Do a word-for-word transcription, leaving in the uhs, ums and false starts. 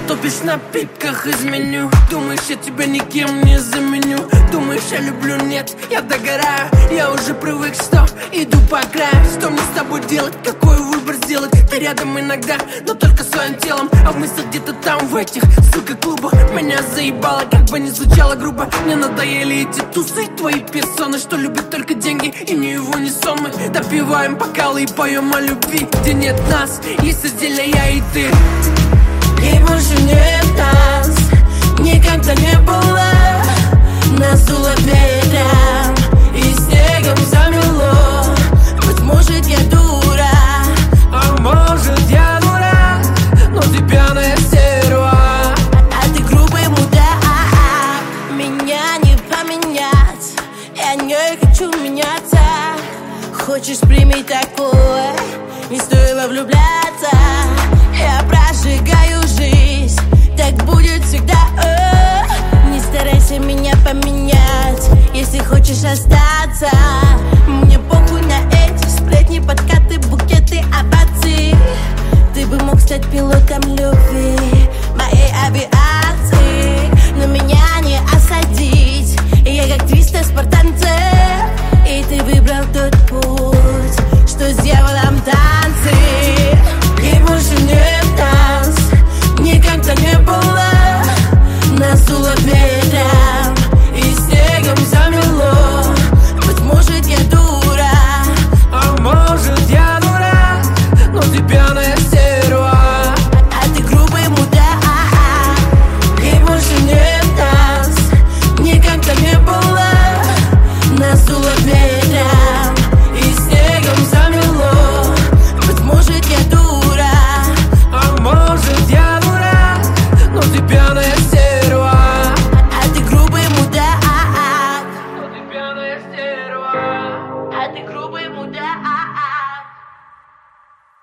топишь в напитках изменю. Думаешь, я тебя никем не заменю. Думаешь, я люблю, нет, я догораю. Я уже привык, что иду по краю. Что мне с тобой делать, какой выбор сделать? Ты рядом иногда, но только своим телом. А мысль где-то там, в этих, сука, клубах. Меня заебало, как бы ни звучало грубо. Мне надоели эти тусы, твои персоны, что любят только деньги и ни его, ни сон. Мы допиваем бокалы и поем о любви, где нет нас, есть отдельно я и ты. И больше нет нас, никогда не было. Нас дуло ветром и снегом замело. Быть может, я дура, а может, я дурак, но ты пьяная стерва. а ты грубый мудак. Меня не поменять, я не хочу меняться. Хочешь, прими такое, не стоило влюбляться. Я прожигаю жизнь, так будет всегда. О, не старайся меня поменять, если хочешь остаться. Мне похуй на эти сплетни, подкаты, букеты, овации. Ты бы мог стать пилотом любви.